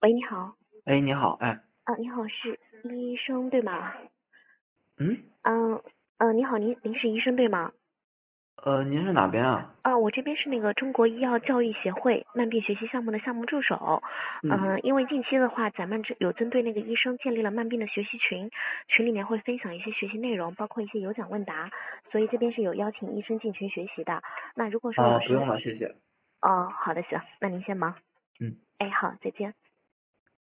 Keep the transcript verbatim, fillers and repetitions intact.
喂，你好。 哎，你好。哎。 啊，你好，是医生对吗？ 嗯。 嗯。嗯，你好，您您是医生对吗？ 呃，您是哪边啊？ 啊，我这边是那个中国医药教育协会慢病学习项目的项目助手。 嗯。 嗯，因为近期的话，咱们这有针对那个医生建立了慢病的学习群，群里面会分享一些学习内容，包括一些有奖问答，所以这边是有邀请医生进群学习的。那如果说啊， 有什么， 不用了，谢谢。 哦，好的，行，那您先忙。 嗯。 哎，好，再见。